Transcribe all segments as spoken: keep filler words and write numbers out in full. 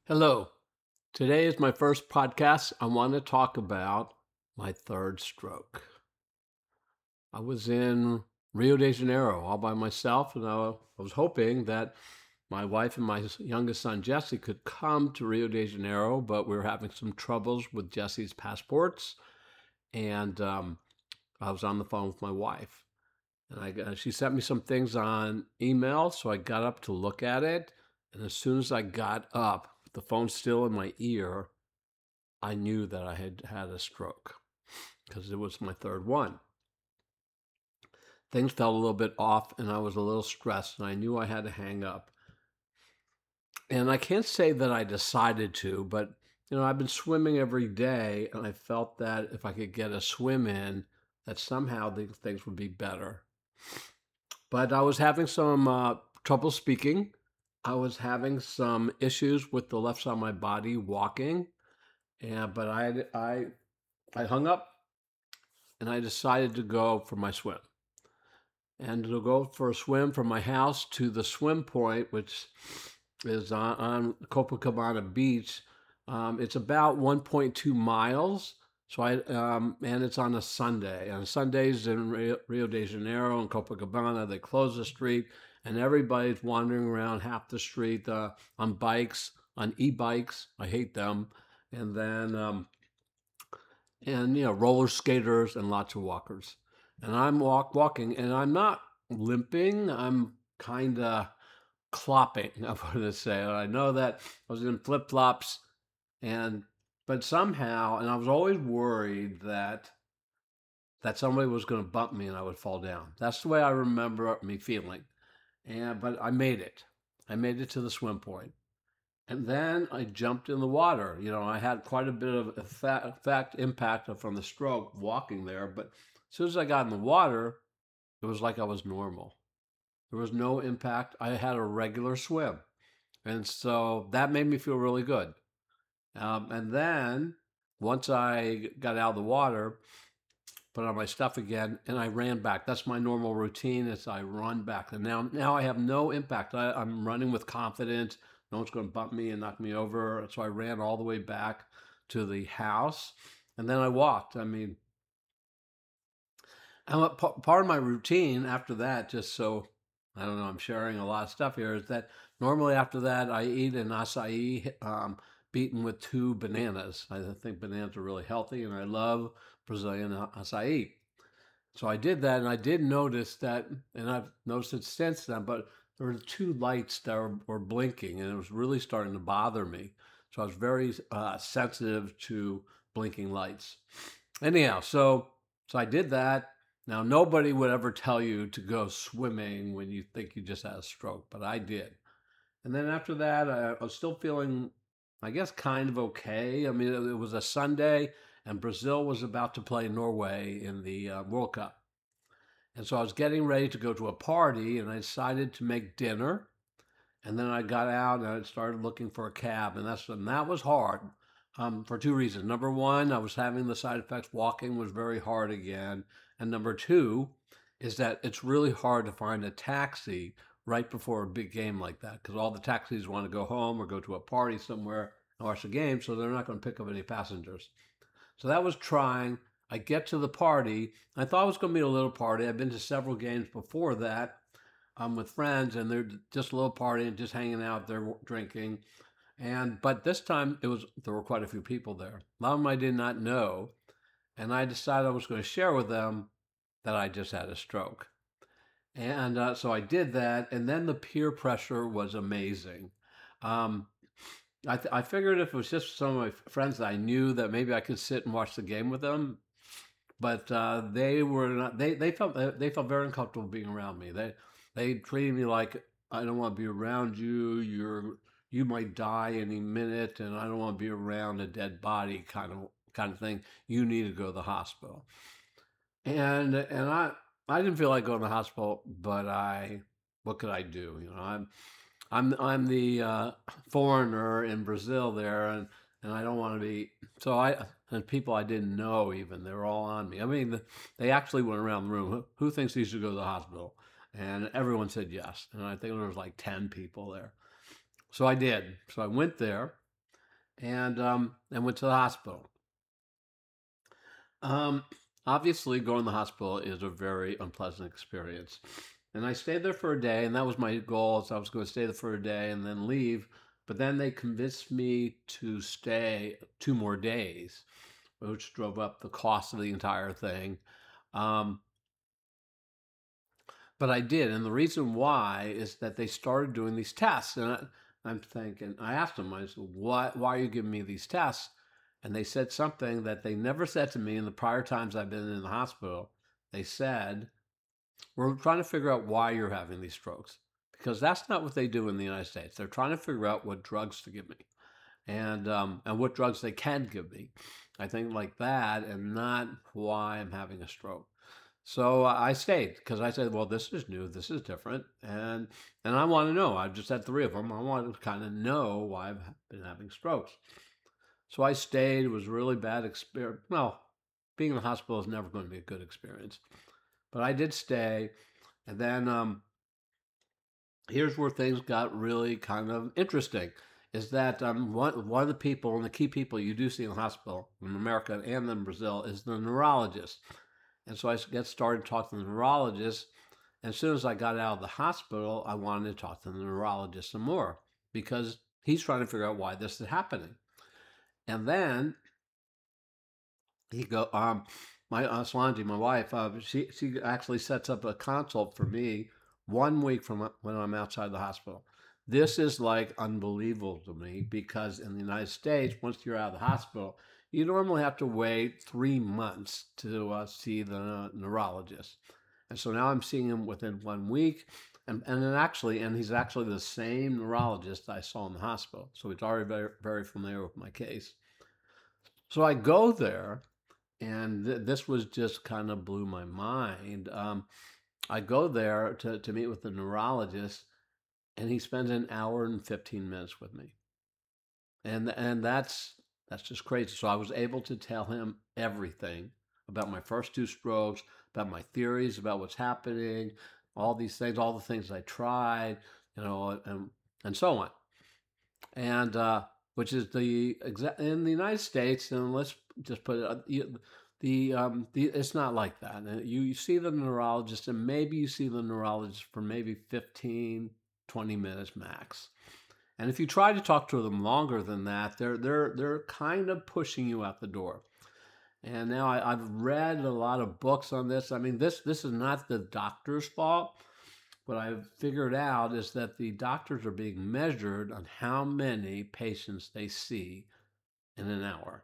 Hello. Today is my first podcast. I want to talk about my third stroke. I was in Rio de Janeiro all by myself, and I I was hoping that my wife and my s- youngest son, Jesse, could come to Rio de Janeiro, but we were having some troubles with Jesse's passports. And um, I was on the phone with my wife, and I, got- she sent me some things on email. So I got up to look at it. And as soon as I got up, the phone still in my ear, I knew that I had had a stroke because it was my third one. Things felt a little bit off and I was a little stressed and I knew I had to hang up. And I can't say that I decided to, but you know, I've been swimming every day and I felt that if I could get a swim in, that somehow these things would be better. But I was having some uh, trouble speaking. I was having some issues with the left side of my body walking. And but I I I hung up and I decided to go for my swim. And to go for a swim from my house to the swim point, which is on, on Copacabana Beach. Um, it's about one point two miles. So I um, and it's on a Sunday. On Sundays in Rio, Rio de Janeiro and Copacabana, they close the street, and everybody's wandering around half the street uh, on bikes, on e-bikes. I hate them, and then um, and you know roller skaters and lots of walkers. And I'm walk walking, and I'm not limping. I'm kind of clopping. I'm going to say. And I know that I was in flip flops, and but somehow, and I was always worried that that somebody was going to bump me and I would fall down. That's the way I remember me feeling. And but I made it. I made it to the swim point. And then I jumped in the water. You know, I had quite a bit of effect, effect impact from the stroke walking there. But as soon as I got in the water, it was like I was normal. There was no impact. I had a regular swim. And so that made me feel really good. Um, and then once I got out of the water, put on my stuff again, and I ran back. That's my normal routine is I run back. And now now I have no impact. I, I'm running with confidence. No one's going to bump me and knock me over. So I ran all the way back to the house, and then I walked. I mean, and what, pa- part of my routine after that, just so I don't know, I'm sharing a lot of stuff here, is that normally after that I eat an acai um, beaten with two bananas. I think bananas are really healthy, and I love Brazilian a- acai. So I did that, and I did notice that, and I've noticed it since then, but there were two lights that were, were blinking, and it was really starting to bother me. So I was very uh, sensitive to blinking lights. Anyhow, so so I did that. Now nobody would ever tell you to go swimming when you think you just had a stroke, but I did. And then after that, I, I was still feeling, I guess, kind of okay. I mean, it, it was a Sunday, and Brazil was about to play Norway in the uh, World Cup. And so I was getting ready to go to a party, and I decided to make dinner. And then I got out and I started looking for a cab, and that's and that was hard um, for two reasons. Number one, I was having the side effects. Walking was very hard again, and number two is that it's really hard to find a taxi right before a big game like that because all the taxis want to go home or go to a party somewhere and watch the game, so they're not going to pick up any passengers. So that was trying. I get to the party. I thought it was going to be a little party. I've been to several games before that um, with friends, and they're just a little party and just hanging out there drinking. And but this time it was there were quite a few people there. A lot of them I did not know, and I decided I was going to share with them that I just had a stroke. And uh, so I did that, and then the peer pressure was amazing. Um, I, th- I figured if it was just some of my friends that I knew that maybe I could sit and watch the game with them, but uh, they were not. They they felt they felt very uncomfortable being around me. They they treated me like I don't want to be around you. You're you might die any minute, and I don't want to be around a dead body kind of kind of thing. You need to go to the hospital. And and I I didn't feel like going to the hospital, but I what could I do? You know, I'm I'm I'm the uh, foreigner in Brazil there, and and I don't want to be. So I and people I didn't know even they were all on me. I mean, the, they actually went around the room. Who, who thinks he should go to the hospital? And everyone said yes. And I think there was like ten people there. So I did. So I went there, and um, and went to the hospital. Um, Obviously, going to the hospital is a very unpleasant experience. And I stayed there for a day, and that was my goal. So I was going to stay there for a day and then leave. But then they convinced me to stay two more days, which drove up the cost of the entire thing. Um, but I did, and the reason why is that they started doing these tests, and I, I'm thinking, I asked them, I said, "Why, why are you giving me these tests?" And they said something that they never said to me in the prior times I've been in the hospital. They said, "We're trying to figure out why you're having these strokes," because that's not what they do in the United States. They're trying to figure out what drugs to give me, and um, and what drugs they can give me. I think like that, and not why I'm having a stroke. So uh, I stayed because I said, "Well, this is new. This is different, and and I want to know. I've just had three of them. I want to kind of know why I've been having strokes." So I stayed. It was a really bad experience. Well, being in the hospital is never going to be a good experience, but I did stay. And then um, here's where things got really kind of interesting. Is that um, one one of the people and the key people you do see in the hospital in America and in Brazil is the neurologist. And so I get started talking to the neurologist. And as soon as I got out of the hospital, I wanted to talk to the neurologist some more because he's trying to figure out why this is happening. And then he go, um, my uh, Solange, my wife, uh, she she actually sets up a consult for me one week from uh, when I'm outside the hospital. This is like unbelievable to me because in the United States, once you're out of the hospital, you normally have to wait three months to uh, see the uh, neurologist. And so now I'm seeing him within one week. And, and then actually, and he's actually the same neurologist I saw in the hospital. So he's already very, very familiar with my case. So I go there, and th- this was just kind of blew my mind. Um, I go there to, to meet with the neurologist, and he spends an hour and fifteen minutes with me. And and that's that's just crazy. So I was able to tell him everything about my first two strokes, about my theories, about what's happening, all these things, all the things I tried, you know, and and so on. And uh, which is the exact in the United States, and let's just put it, uh, you, the um the it's not like that. Uh, You you see the neurologist, and maybe you see the neurologist for maybe fifteen, twenty minutes max. And if you try to talk to them longer than that, they're they're they're kind of pushing you out the door. And now I, I've read a lot of books on this. I mean, this this is not the doctor's fault. What I've figured out is that the doctors are being measured on how many patients they see in an hour.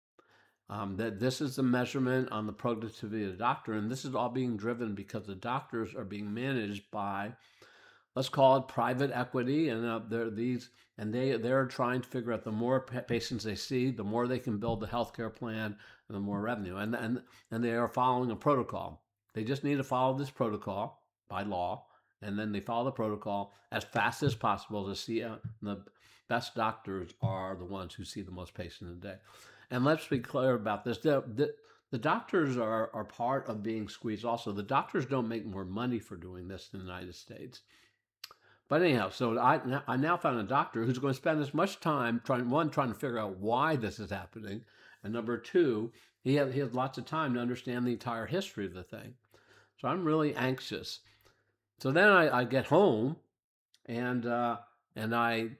Um, that this is the measurement on the productivity of the doctor, and this is all being driven because the doctors are being managed by, let's call it private equity, and uh, they're these and they they're trying to figure out the more pa- patients they see, the more they can build the healthcare plan, and the more revenue. And and and they are following a protocol. They just need to follow this protocol by law, and then they follow the protocol as fast as possible to see uh, the best doctors are the ones who see the most patients a day. And let's be clear about this. The, the, the doctors are, are part of being squeezed also. The doctors don't make more money for doing this in the United States. But anyhow, so I, I now found a doctor who's going to spend as much time trying, one, trying to figure out why this is happening, and number two, he has, he has lots of time to understand the entire history of the thing. So I'm really anxious. So then I, I get home, and uh, and I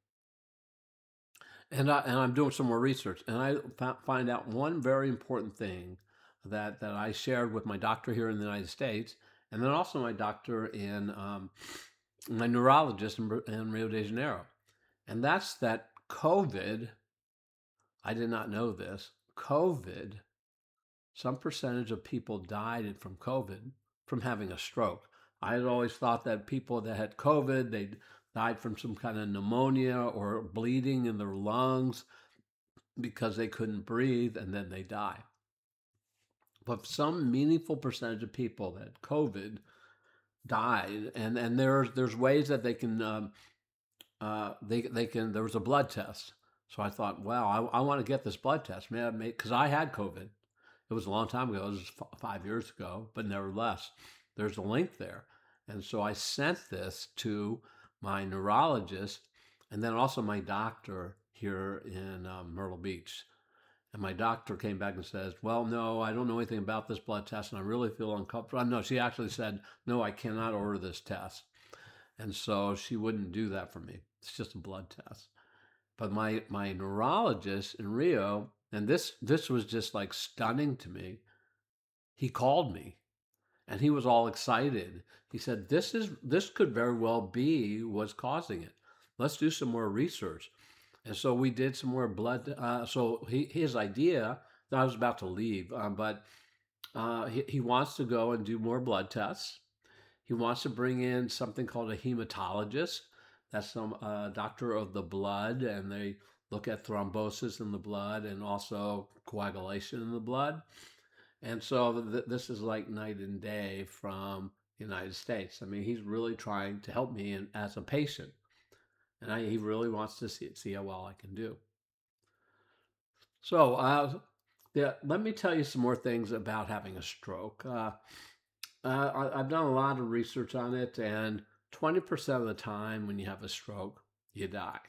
and I and I'm doing some more research, and I find out one very important thing that that I shared with my doctor here in the United States, and then also my doctor in um, my neurologist in, in Rio de Janeiro, and that's that COVID. I did not know this. COVID. Some percentage of people died from COVID from having a stroke. I had always thought that people that had COVID, they died from some kind of pneumonia or bleeding in their lungs because they couldn't breathe and then they die. But some meaningful percentage of people that had COVID died, and and there's there's ways that they can um, uh, they they can. There was a blood test, so I thought, wow, I, I want to get this blood test, man, because I had COVID. It was a long time ago. It was f- five years ago, but nevertheless, there's a link there, and so I sent this to my neurologist, and then also my doctor here in um, Myrtle Beach. And my doctor came back and says, "Well, no, I don't know anything about this blood test, and I really feel uncomfortable." No, she actually said, "No, I cannot order this test." And so she wouldn't do that for me. It's just a blood test. But my my neurologist in Rio, and this this was just like stunning to me. He called me and he was all excited. He said, "This is this could very well be what's causing it. Let's do some more research." And so we did some more blood. Uh, so he, his idea, I was about to leave, um, but uh, he, he wants to go and do more blood tests. He wants to bring in something called a hematologist. That's some uh, doctor of the blood, and they look at thrombosis in the blood and also coagulation in the blood. And so th- this is like night and day from the United States. I mean, he's really trying to help me in, as a patient, and I, he really wants to see see how well I can do. So, uh, yeah, let me tell you some more things about having a stroke. Uh, uh, I, I've done a lot of research on it, and twenty percent of the time when you have a stroke, you die.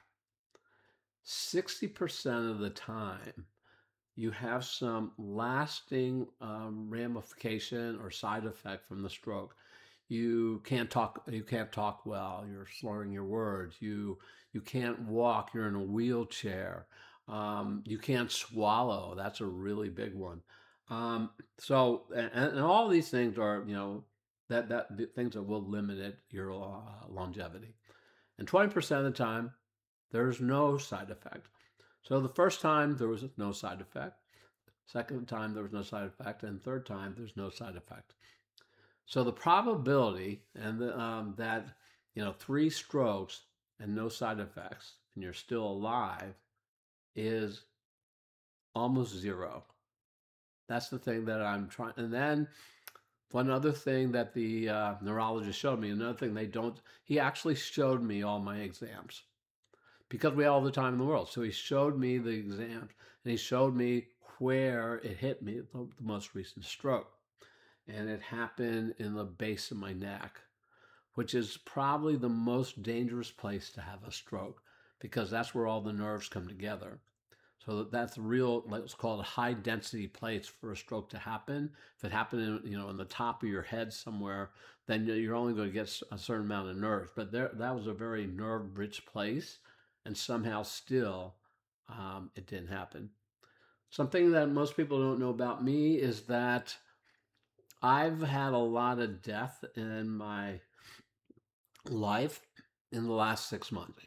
sixty percent of the time, you have some lasting um, ramification or side effect from the stroke. You can't talk. You can't talk well. You're slurring your words. You you can't walk. You're in a wheelchair. Um, you can't swallow. That's a really big one. Um, so and, and all these things are you know that that the things that will limit it, your uh, longevity. And twenty percent of the time, there's no side effect. So the first time there was no side effect. Second time there was no side effect, and third time there's no side effect. So the probability and the, um, that you know three strokes and no side effects and you're still alive is almost zero. That's the thing that I'm trying. And then one other thing that the uh, neurologist showed me, another thing they don't, he actually showed me all my exams because we have all the time in the world. So he showed me the exams and he showed me where it hit me, the, the most recent stroke. And it happened in the base of my neck, which is probably the most dangerous place to have a stroke because that's where all the nerves come together. So that's a real, let's call it a high density place for a stroke to happen. If it happened, in, you know, in the top of your head somewhere, then you're only going to get a certain amount of nerves. But there, that was a very nerve-rich place, and somehow still, um, it didn't happen. Something that most people don't know about me is that I've had a lot of death in my life in the last six months.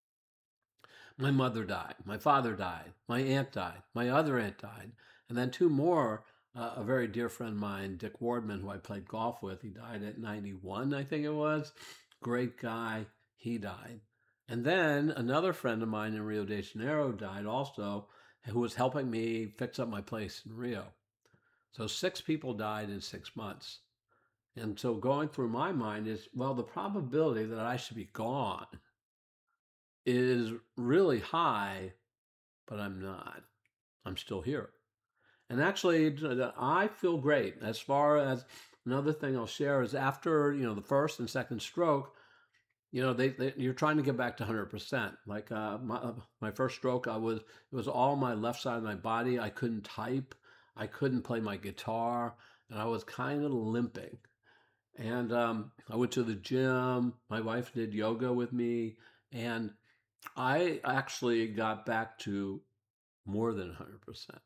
My mother died, my father died, my aunt died, my other aunt died, and then two more. Uh, a very dear friend of mine, Dick Wardman, who I played golf with, he died at ninety-one, I think it was. Great guy, he died. And then another friend of mine in Rio de Janeiro died also, who was helping me fix up my place in Rio. So six people died in six months. And so going through my mind is, well, the probability that I should be gone is really high, but I'm not. I'm still here. And actually, I feel great. As far as another thing I'll share is after, you know, the first and second stroke, you know, they, they you're trying to get back to one hundred percent. Like uh, my, uh, my first stroke, I was, it was all my left side of my body. I couldn't type. I couldn't play my guitar. And I was kind of limping. And um, I went to the gym. My wife did yoga with me. And I actually got back to more than one hundred percent.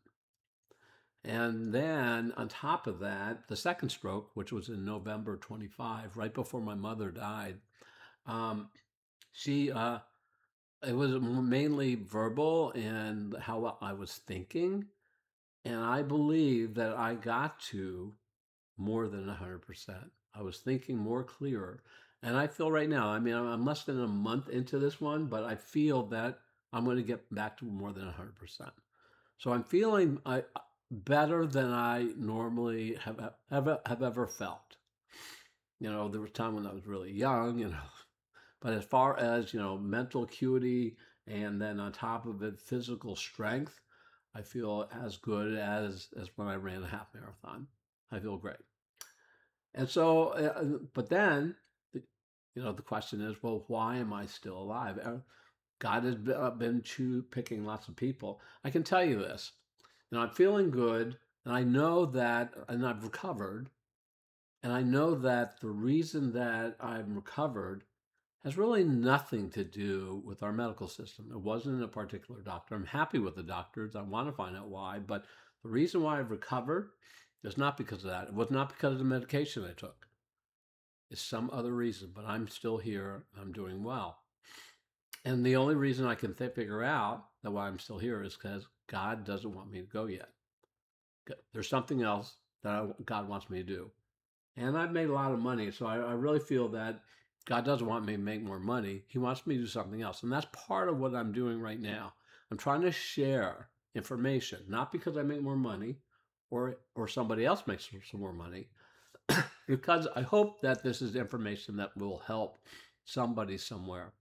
And then on top of that, the second stroke, which was in November twenty-five, right before my mother died, um, she, uh, it was mainly verbal and how I was thinking. And I believe that I got to more than one hundred percent. I was thinking more clearer. And I feel right now, I mean, I'm less than a month into this one, but I feel that I'm going to get back to more than one hundred percent. So I'm feeling I, better than I normally have, have, have ever felt. You know, there was a time when I was really young, you know, but as far as, you know, mental acuity and then on top of it, physical strength, I feel as good as, as when I ran a half marathon. I feel great. And so, uh, but then, the, you know, the question is, well, why am I still alive? Uh, God has been, uh, been choo- picking lots of people. I can tell you this. You know, I'm feeling good, and I know that, and I've recovered, and I know that the reason that I'm recovered has really nothing to do with our medical system. It wasn't a particular doctor. I'm happy with the doctors. I want to find out why, but the reason why I've recovered is not because of that. It was not because of the medication I took. It's some other reason, but I'm still here. I'm doing well. And the only reason I can th- figure out that why I'm still here is because God doesn't want me to go yet. There's something else that I, God wants me to do. And I've made a lot of money, so I, I really feel that God doesn't want me to make more money. He wants me to do something else. And that's part of what I'm doing right now. I'm trying to share information, not because I make more money or or somebody else makes some more money, because I hope that this is information that will help somebody somewhere.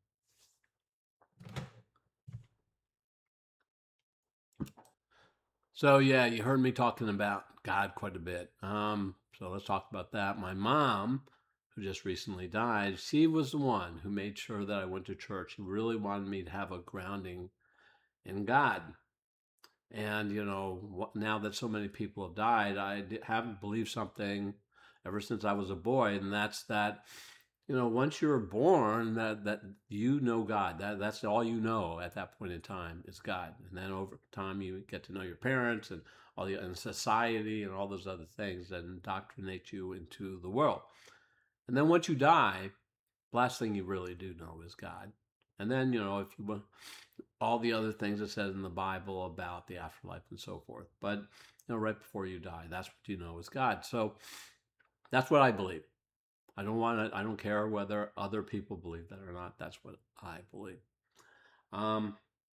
So yeah, you heard me talking about God quite a bit. Um, so let's talk about that. My mom, who just recently died, she was the one who made sure that I went to church. She really wanted me to have a grounding in God. And you know, now that so many people have died, I haven't believed something ever since I was a boy, and that's that. You know, once you're born, that that you know God. That that's all you know at that point in time is God. And then over time, you get to know your parents and all the and society and all those other things that indoctrinate you into the world. And then once you die, the last thing you really do know is God. And then you know if you want all the other things it says in the Bible about the afterlife and so forth. But you know, right before you die, that's what you know is God. So that's what I believe. I don't want to. I don't care whether other people believe that or not. That's what I believe. Um,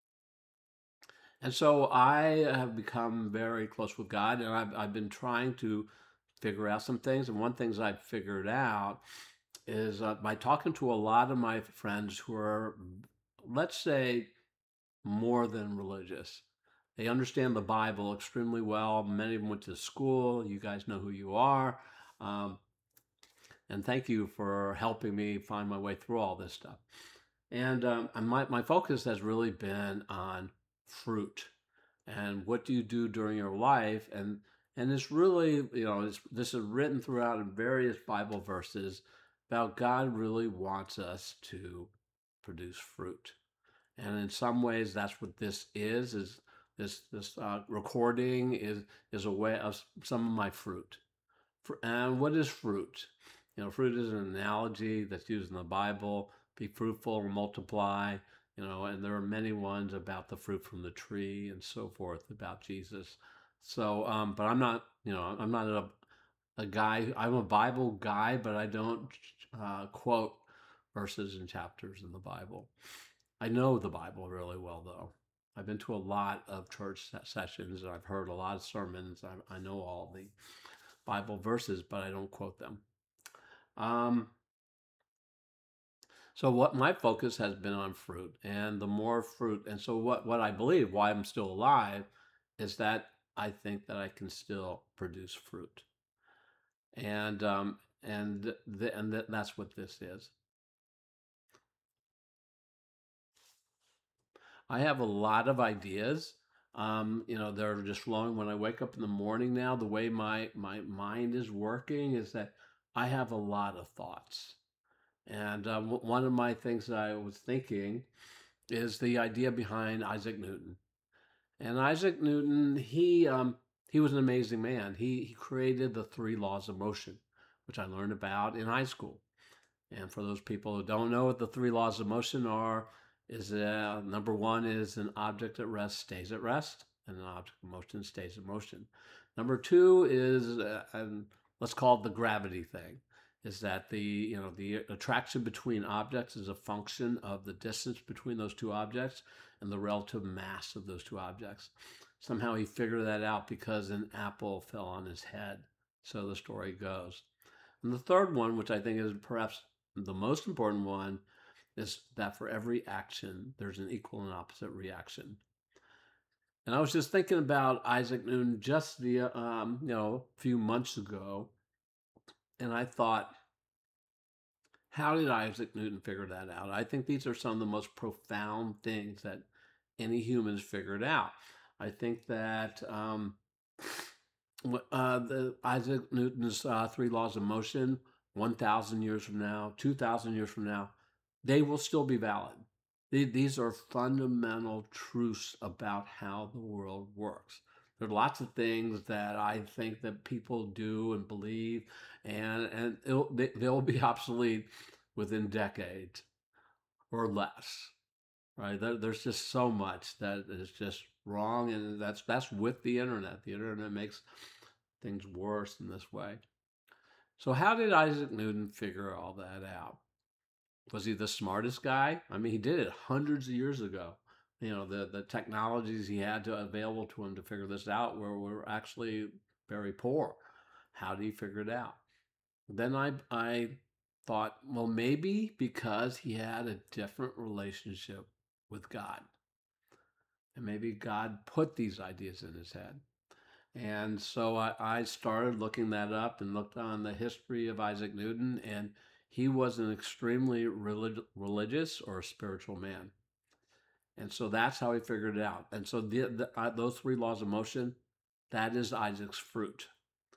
and so I have become very close with God, and I've I've been trying to figure out some things. And one things I've figured out is uh, by talking to a lot of my friends who are, let's say, more than religious. They understand the Bible extremely well. Many of them went to school. You guys know who you are. Um, and thank you for helping me find my way through all this stuff. And um, my, my focus has really been on fruit and what do you do during your life. And, and it's really, you know, it's, this is written throughout in various Bible verses about God really wants us to produce fruit. And in some ways, that's what this is, is this, this uh, recording is, is a way of some of my fruit. And what is fruit? You know, fruit is an analogy that's used in the Bible. Be fruitful and multiply. You know, and there are many ones about the fruit from the tree and so forth about Jesus. So, um, but I'm not, you know, I'm not a, a guy. I'm a Bible guy, but I don't uh, quote verses and chapters in the Bible. I know the Bible really well, though. I've been to a lot of church sessions. And I've heard a lot of sermons. I, I know all the Bible verses, but I don't quote them. Um, so what my focus has been on fruit, and the more fruit, and so what what I believe, why I'm still alive, is that I think that I can still produce fruit, and um, and the, and th- that's what this is. I have a lot of ideas. Um, you know, they're just flowing when I wake up in the morning now. The way my my mind is working is that I have a lot of thoughts. And um, one of my things that I was thinking is the idea behind Isaac Newton. And Isaac Newton, he um, he was an amazing man. He he created the three laws of motion, which I learned about in high school. And for those people who don't know what the three laws of motion are, is uh, number one is an object at rest stays at rest, and an object in motion stays in motion. Number two is, uh, and let's call it the gravity thing, is that the you know the attraction between objects is a function of the distance between those two objects and the relative mass of those two objects. Somehow he figured that out because an apple fell on his head. So the story goes. And the third one, which I think is perhaps the most important one, is that for every action, there's an equal and opposite reaction. And I was just thinking about Isaac Newton just the um, you know a few months ago, and I thought, How did Isaac Newton figure that out? I think these are some of the most profound things that any humans figured out. I think that um, uh, the Isaac Newton's uh, three laws of motion, one thousand years from now, two thousand years from now, they will still be valid. These are fundamental truths about how the world works. There are lots of things that I think that people do and believe, and and it'll, they, they'll be obsolete within decades or less. Right? There, there's just so much that is just wrong, and that's that's with the internet. The internet makes things worse in this way. So, how did Isaac Newton figure all that out? Was he the smartest guy? I mean, he did it hundreds of years ago. You know, the, the technologies he had to available to him to figure this out were, were actually very poor. How did he figure it out? Then I, I thought, well, maybe because he had a different relationship with God. And maybe God put these ideas in his head. And so I, I started looking that up and looked on the history of Isaac Newton, and he was an extremely relig- religious or spiritual man. And so that's how he figured it out. And so the, the, uh, those three laws of motion, that is Isaac's fruit.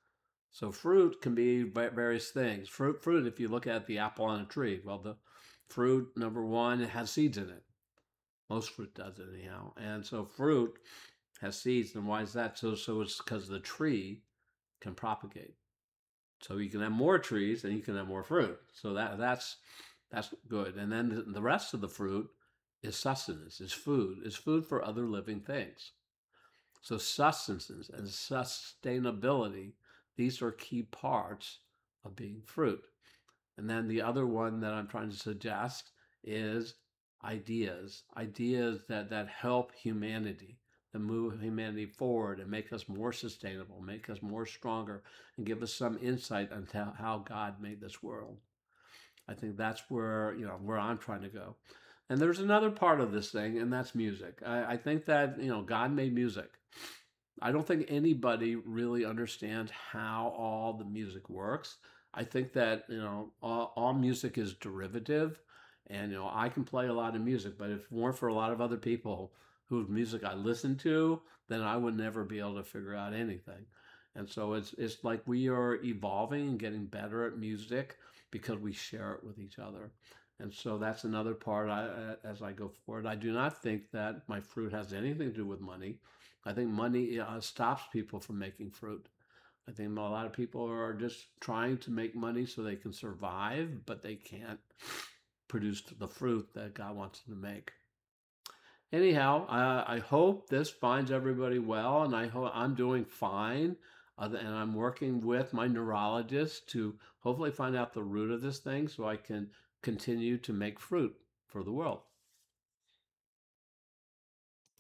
So fruit can be various things. Fruit, fruit. If you look at the apple on a tree, well, the fruit number one, it has seeds in it. Most fruit does it anyhow. And so fruit has seeds. And why is that? So, so it's because the tree can propagate. So you can have more trees and you can have more fruit. So that that's that's good. And then the rest of the fruit is sustenance, is food, is food for other living things. So sustenance and sustainability, these are key parts of being fruit. And then the other one that I'm trying to suggest is ideas, ideas that, that help humanity, that move humanity forward and make us more sustainable, make us more stronger, and give us some insight into how God made this world. I think that's where, you know, where I'm trying to go. And there's another part of this thing, and that's music. I, I think that, you know, God made music. I don't think anybody really understands how all the music works. I think that, you know, all, all music is derivative. And, you know, I can play a lot of music, but if it weren't for a lot of other people whose music I listen to, then I would never be able to figure out anything. And so it's it's like we are evolving and getting better at music because we share it with each other. And so that's another part I, as I go forward. I do not think that my fruit has anything to do with money. I think money uh, stops people from making fruit. I think a lot of people are just trying to make money so they can survive, but they can't produce the fruit that God wants them to make. Anyhow, I, I hope this finds everybody well, and I hope I'm doing fine. Uh, and I'm working with my neurologist to hopefully find out the root of this thing so I can continue to make fruit for the world.